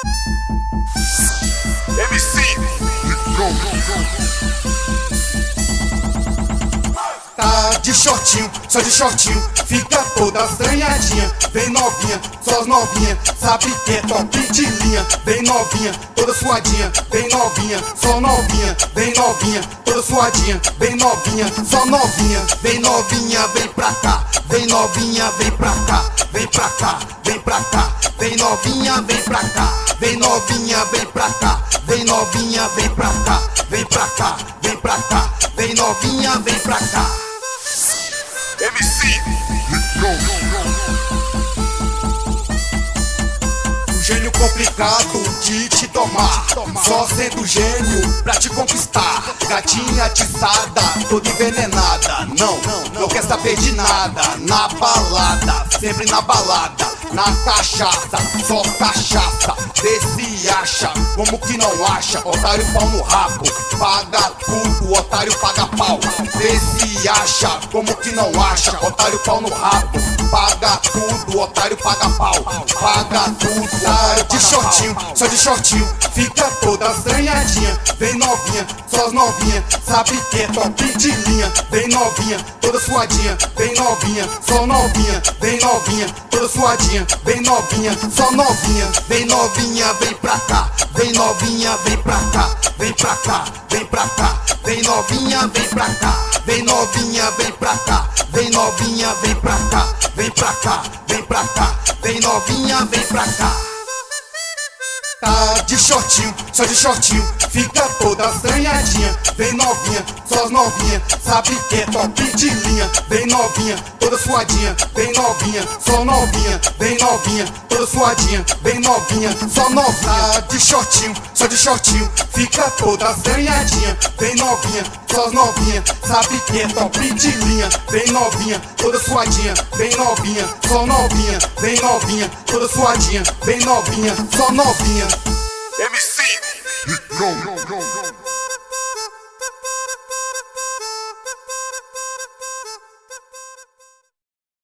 MC Tá de shortinho, só de shortinho, fica toda assanhadinha. Vem novinha, só as novinha, sabe que é top de linha. Vem novinha, toda suadinha, vem novinha, só novinha. Vem novinha, toda suadinha, vem novinha, só novinha. Vem novinha, vem pra cá, vem novinha, vem pra cá, vem pra cá, vem pra cá. Vem novinha, vem pra cá, vem novinha, vem pra cá, vem novinha, vem pra cá, vem pra cá, vem pra cá. Vem novinha, vem pra cá. MC Um gênio complicado de te tomar, só sendo gênio pra te conquistar. Gatinha atiçada, toda envenenada, não quer saber de nada. Na balada, sempre na balada, na cachaça, só cachaça. Vê se acha, como que não acha? Otário pau no rabo, paga tudo, otário paga pau. Vê se acha, como que não acha? Otário pau no rabo, paga tudo, otário paga pau. Paga tudo, otário de shortinho, só de shortinho, fica toda assanhadinha. Vem novinha, só as novinha, sabe que é top de linha. Vem novinha, toda suadinha, vem novinha, só novinha. Vem novinha, toda suadinha, vem novinha, só novinha. Vem novinha, vem pra cá, vem novinha, vem pra cá, vem pra cá, vem pra cá. Vem novinha, vem pra cá, vem novinha, vem pra cá, vem novinha, vem pra cá, vem pra cá, vem pra cá. Vem novinha, vem pra cá. Tá de shortinho, só de shortinho, fica toda assanhadinha. Vem novinha, só as novinha, sabe que é top de linha. Vem novinha, toda suadinha, vem novinha, só novinha. Vem novinha, toda suadinha, vem novinha, só novinha. Tá de shortinho, só de shortinho, fica toda assanhadinha. Vem novinha, só as novinha, sabe que é top de linha. Vem novinha, toda suadinha, vem novinha, só novinha. Vem novinha, toda suadinha, vem novinha, só novinha. MC